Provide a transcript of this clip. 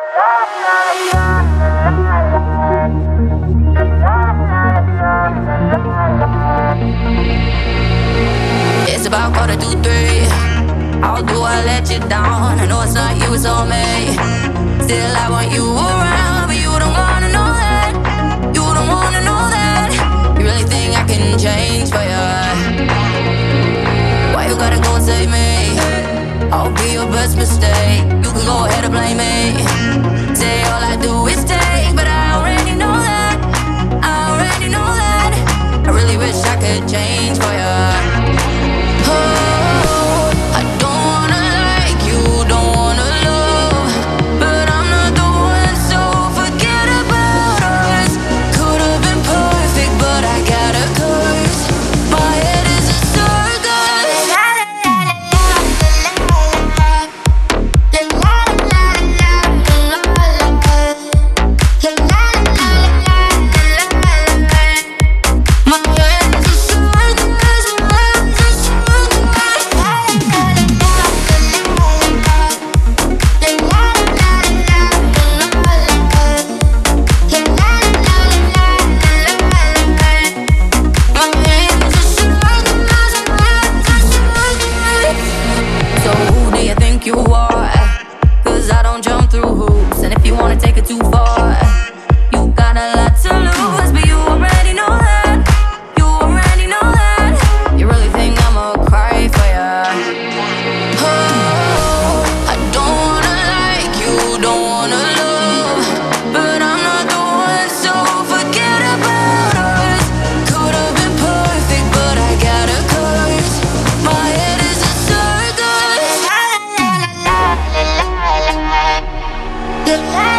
It's about 2:45. How do I let you down? I know it's not you, it's all me. Still I want you around, but you don't wanna know that. You don't wanna know that. You really think I can change for you? Why you gotta go and save me? I'll be your best mistake. You can go ahead and blame me. Say all I do is take, but I already know that. I already know that. I really wish I could change for you. I don't wanna like you, don't wanna love, but I'm not the one, so forget about us. Could've been perfect, but I got a curse. My head is a circus. You are, 'cause I don't jump through hoops. And if you wanna take it too far, you got a lot to lose. But you already know that. You already know that. You really think I'ma cry for ya? I don't wanna like you, don't wanna love, but I'm not the one, so forget about us. Could've been perfect, but I got a curse. My head is a circus.